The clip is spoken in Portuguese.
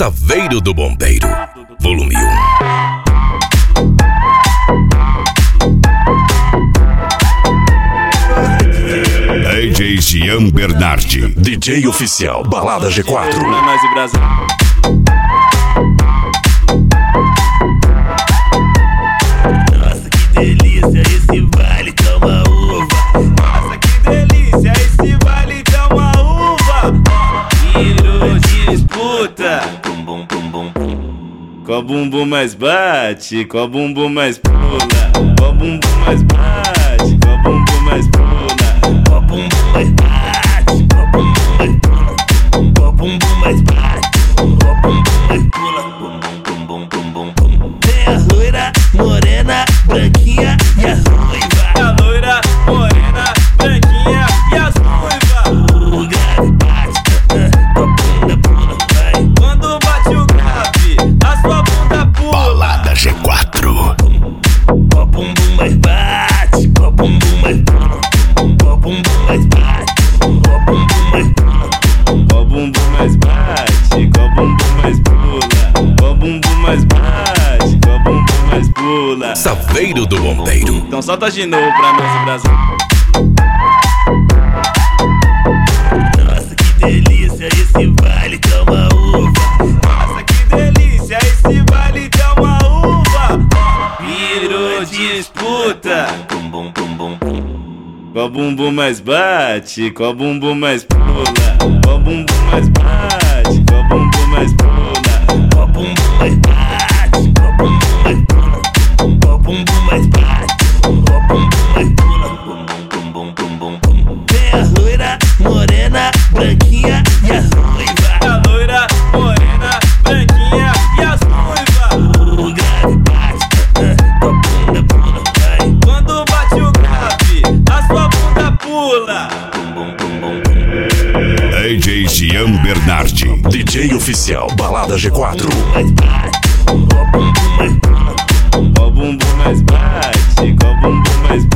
Saveiro do Bombeiro, volume 1. DJ Jean Bernardi, DJ oficial, Balada G4. Nossa, que delícia esse baile, toma uva. Nossa, que delícia esse baile, toma uva. Virou disputa. Bum, bum, bum, bum. Qual bumbum mais bate, qual bumbum mais pula. Qual bumbum mais bate, qual bumbum mais pula. Qual bumbum mais bate, qual bumbum mais pula. Qual bumbum mais bate, qual bumbum mais pula. Bum, bum, bum, bum, bum, bum. Tem a loira, morena, branquinha e a ruiva. A loira, morena, branquinha e as ruivas. O grave bate, tua bunda pula, vai. Quando bate o grave, a sua bunda pula. Balada G4. Qual bumbum mais bate, qual bumbum mais pula. Qual bumbum mais bate, qual bumbum mais pula. Qual bumbum mais bate, qual bumbum mais pula. Qual bumbum mais bate, qual bumbum mais pula. Saveiro do Bombeiro. Então solta de novo pra nós, o Brasil. Nossa, que delícia esse baile, toma uva. Nossa, que delícia esse baile, toma uva. Virou disputa. Bum, bum, bum, bum, bum. Qual bumbum mais bate, qual bumbum mais pula. Qual bumbum mais bate, qual bumbum mais pula. Qual bumbum mais bate, qual bumbum mais pula. Qual bumbum mais bate, qual bumbum mais pula. Bum, bum, bum, bum, bum. Tem a loira, morena, branquinha e a ruiva. A loira, morena, branquinha e as ruivas. O grave bate, tua bunda pula, vai. Quando bate o grave, a sua bunda pula. Bum, bum, bum, bum. DJ Jean Bernardi, DJ oficial, Balada G4. Mais bate, qual bumbum mais pula. Qual bumbum mais bate, qual bumbum mais